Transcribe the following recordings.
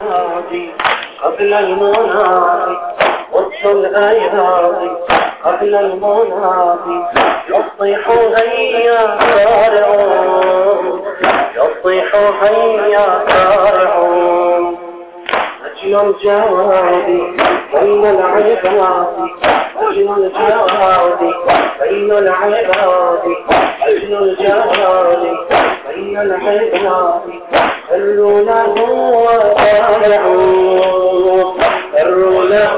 قبل المنادي وسط الأيادي قبل المنادي يصيح هيا سارعون يصيح هيا سارعون أجل الجوادي بين العباد أجل الجوادي بين العباد أجل الجوادي بين العباد خلوا له وطالعون خلوا له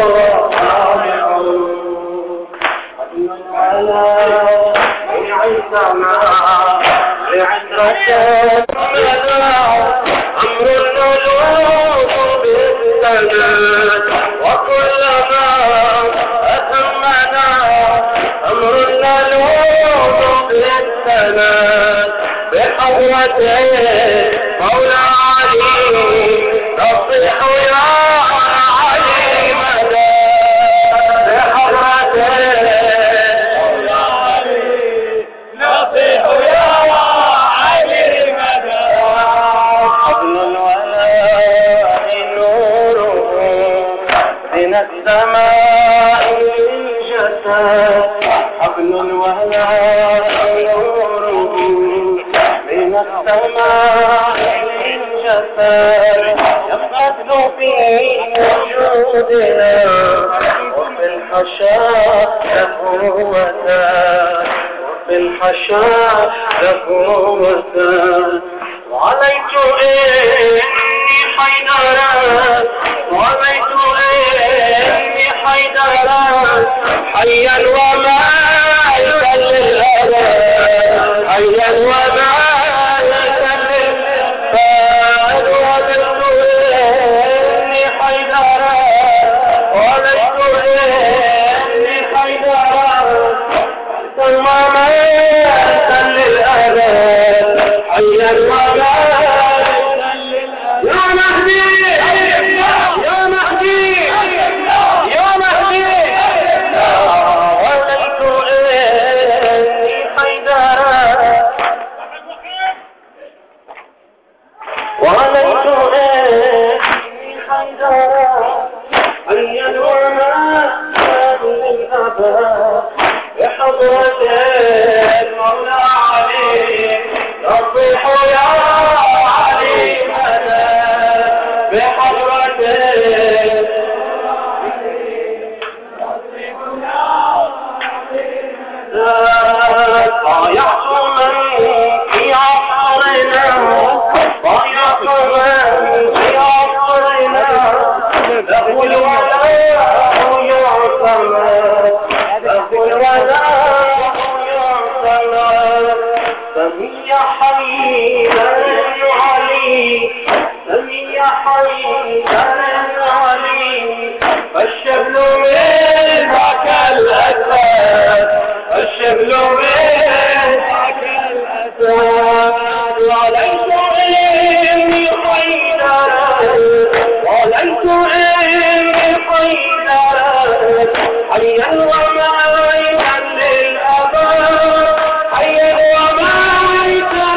وطالعون قدم العلا السماء لعزة أمر الملوك بالسنة وكلما أتمنا أمر الملوك بالسنة بحضرته مولى علي نصيح يا علي مدى بحضرته مولى علي نصيح يا علي مدى قبل الولاء نوره من السماء للجسد حبل الولاء نوره من السماء للجسد يقتل في وجودنا وفي الحشاء له وثان وفي الحشاء له وثان وعليت إني حيدرا وعليت إني حيدرا حيا وميتا للأبد حيا وميتا للأبد وعليت إني حيدرا وعليت إني حيدرا ثم ميتا للأبد حيا وميتا يا مهدي يا مهدي يا مهدي وليت إني حيدرا وليت إني حيدرا حيا وميتا للأبد بحضرة المولى علي نصيح يا علي مدى بحضرته ضايعت من في عصرنا ضايعت من في عصرنا له الولاء يعتمد له الولاء يعتمد سمي حيدا علي سمي حيدا علي فالشبل من ذاك الأسد الشبل من ذاك الأسد وليس إني حيدا وليس إني حيدا حيا وميتا للأبد حيا وميتا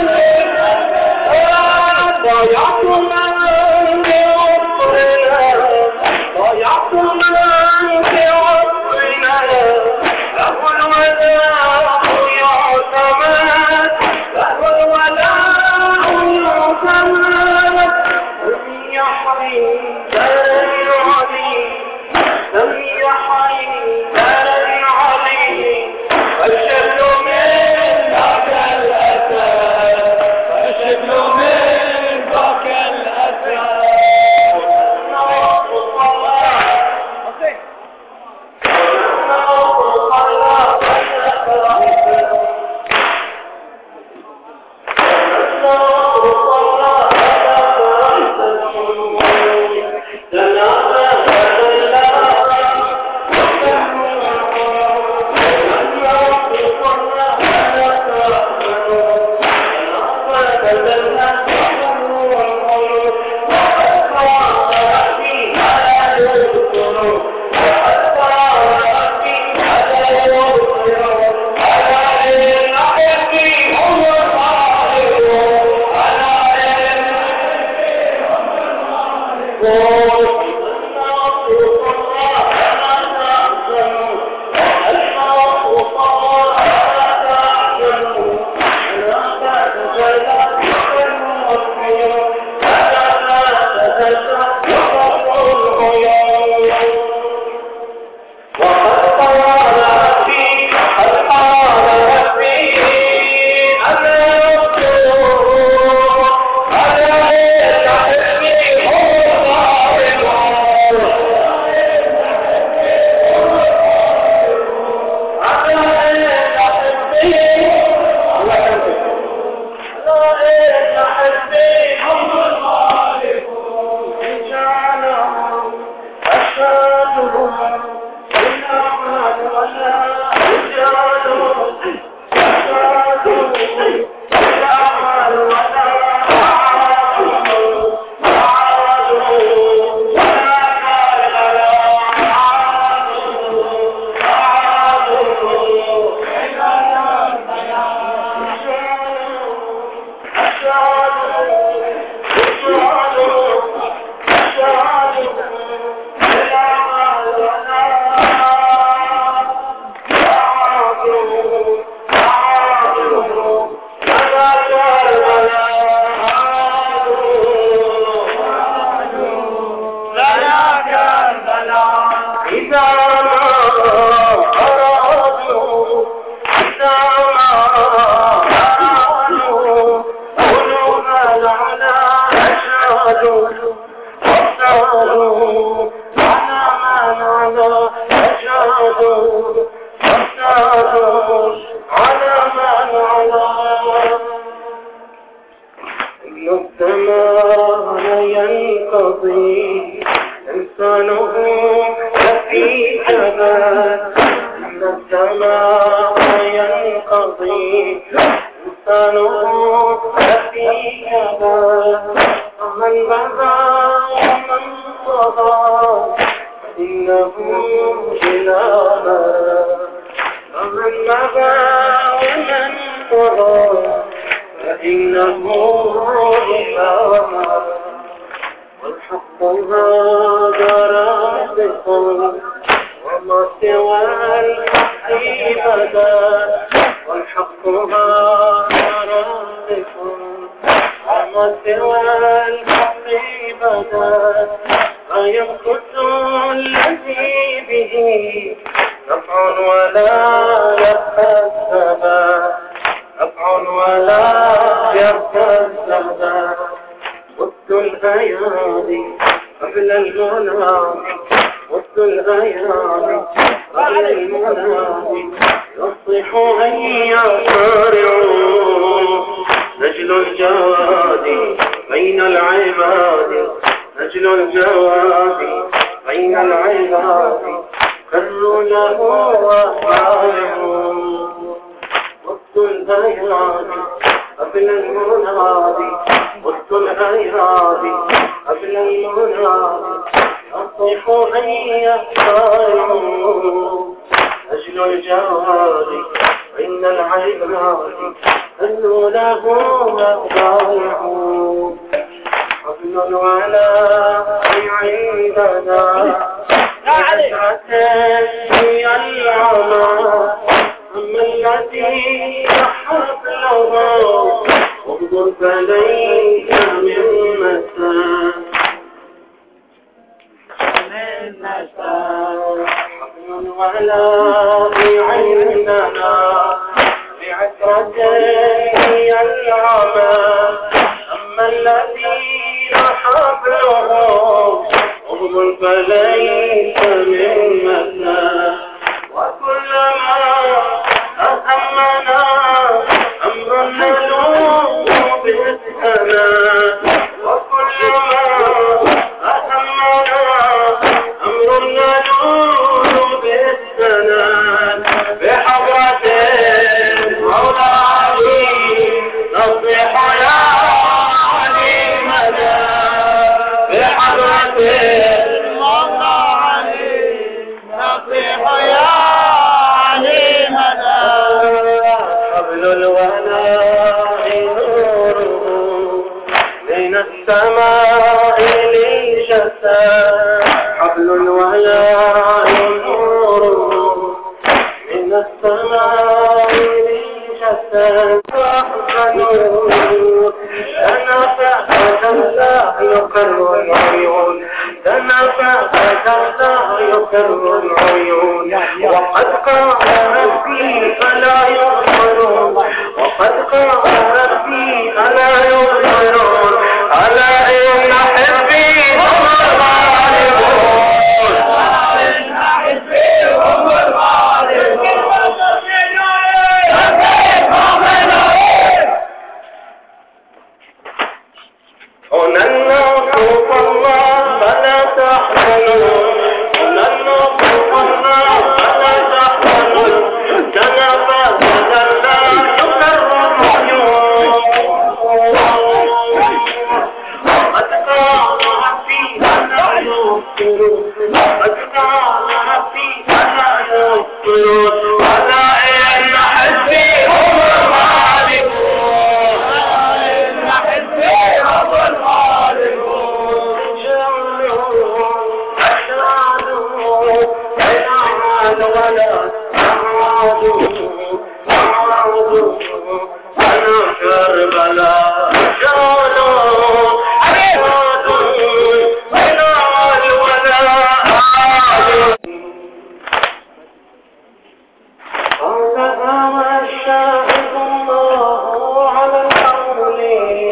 للأبد ضيعت من بعصرنا ضيعت من بعصرنا له الولاء يعتمد له الولاء يعتمد سمي حيدا علي سمي حيدا علي فالشبل من ذاك الأسد فالشبل من ذاك الأسد شتى حبل الولاء نور من السماء شتى نور تنافى لا يقر العيون تنافى لا يقر العيون وقد قام ربي فلا يغفرون وقد قام ربي فلا يغفرون ألا إن حزبي هم الغالبون إن حزبي هم الغالبون وننا خوف الله فلا تحزنوا وننا خوف الله فلا تحزنوا تنافى لا يقر العيون قد قال ربي فلا يغفرون قد قال ربي فلا يغفرون ألا إن حزبي هم الغالبون إن حزبي هم الغالبون ولا أنا كربلاء جانوا الشاهد الله على القول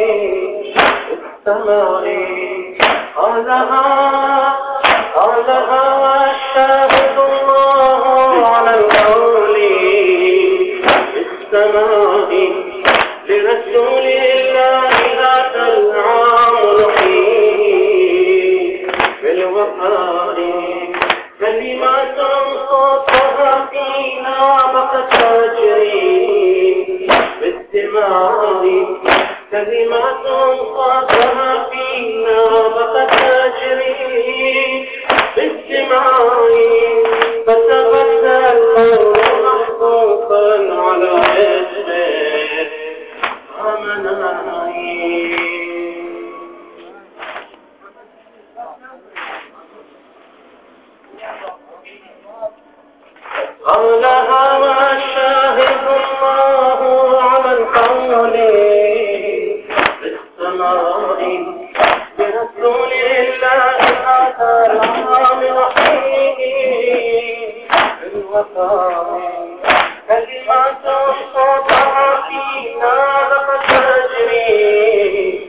السمائي قالها الشاهد الله على القول السمائي لرسول الله ذات العام الحين بالوفاء كلمات صوتها فينا بقت تجري بالدماء كلمات صوتها فينا بقت تجري بالدماء فتبدى القول محفوظا على اسمه ومناهي قالها والشاهد الله على القول بالسماء برسول الله هذا العام الحين بالوفاء